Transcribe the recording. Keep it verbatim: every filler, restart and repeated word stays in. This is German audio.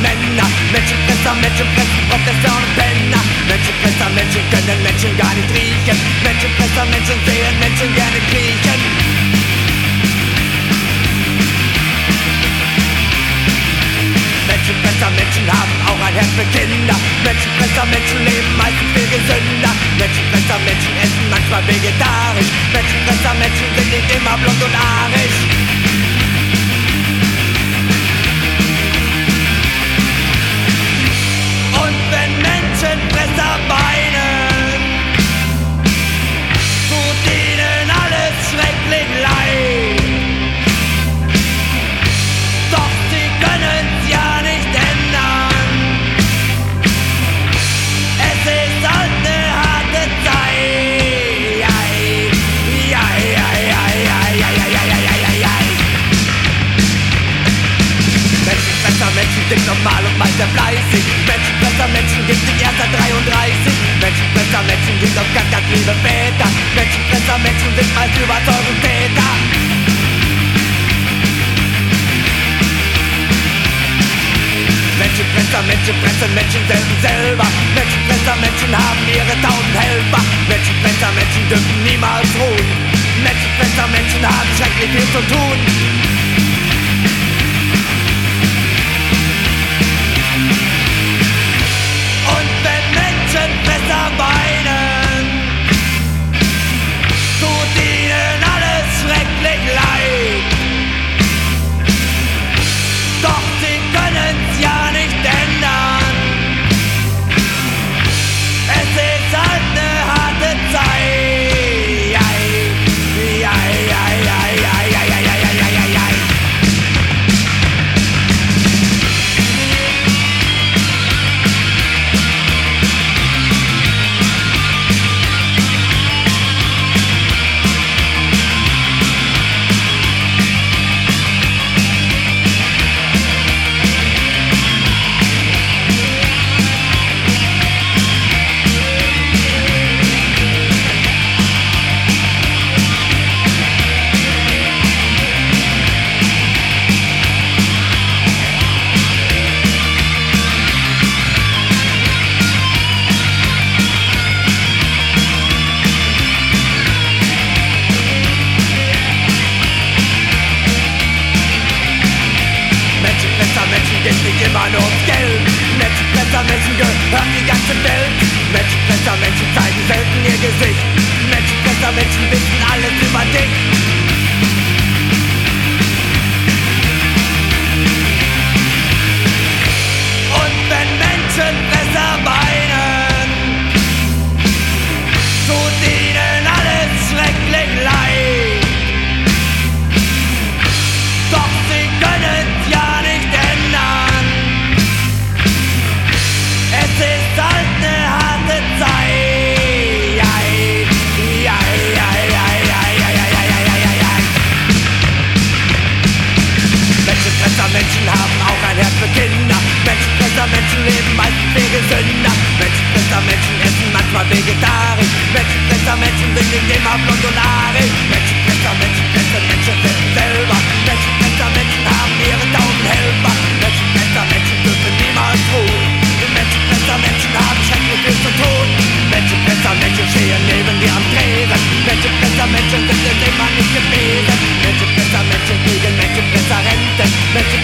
Männer. Menschenfresser, Menschenfressen, Professor und Penner. Menschenfresser, Menschen können Menschen gar nicht riechen. Menschenfresser, Menschen sehen Menschen gerne kriechen. Menschenfresser, Menschen haben auch ein Herz für Kinder. Menschenfresser, Menschen leben meistens viel gesünder. Menschenfresser, Menschen essen manchmal vegetarisch. Menschenfresser, Menschen sind nicht immer blond und arisch. Und wenn Menschenfresser weinen, tut ihnen alles schrecklich leid. Doch sie können's ja nicht ändern. Es ist halt ne harte Zeit. Ja, ja, ja, ja, ja, ja, ja, ja, ja. Menschenfresser, Menschen sind normal und meist sehr fleißig. Menschenfresser, Menschen gibt sich erst seit dreiunddreißig. Menschenfresser, Menschen sind auf ganz, ganz liebe Väter. Menschenfresser, Menschen sind meist Überzeugungstäter. Menschenfresser, Menschen fressen Menschen selten selber. Menschenfresser, Menschen haben ihre tausend Helfer. Menschenfresser, Menschen dürfen niemals ruhen. Menschenfresser, Menschen haben schrecklich viel zu tun. Und wenn Menschenfresser weinen, tut ihnen alles schrecklich leid. Doch sie können's ja nicht ändern. Es ist halt ne harte Zeit. Ja, ja, ja, ja, ja, ja, ja, ja, ja, ja, ja. Geht nicht immer nur ums Geld. Menschenfresser, Menschen gehören die ganze Welt. Menschenfresser, Menschen zeigen selten ihr Gesicht. Menschenfresser, Menschen wissen alles über dich. Und wenn Menschenfresser weinen, tut ihnen alles schrecklich leid. Doch sie können's ja nicht ändern. Es ist halt ne harte Zeit. Ja, ja, ja, ja, ja, ja, ja, ja, ja, ja, ja. Menschenfresser, Menschen haben auch ein Herz für Kinder. Menschenfresser, Menschen leben meistens viel gesünder. Menschenfresser, Menschen essen manchmal vegetarisch. Menschenfresser, Menschen sind nicht immer blond und arisch. Menschenfresser, Menschen fressen Menschen selber. Menschenfresser, Menschen haben ihre tausend Helfer. Menschenfresser, Menschen dürfen niemals ruhen. Menschenfresser, Menschen haben schrecklich viel zu tun. Menschenfresser, Menschen stehen neben dir am Tresen. Menschenfresser, Menschen sind es immer nicht gewesen. Menschenfresser, Menschen kriegen Menschenfresser Renten.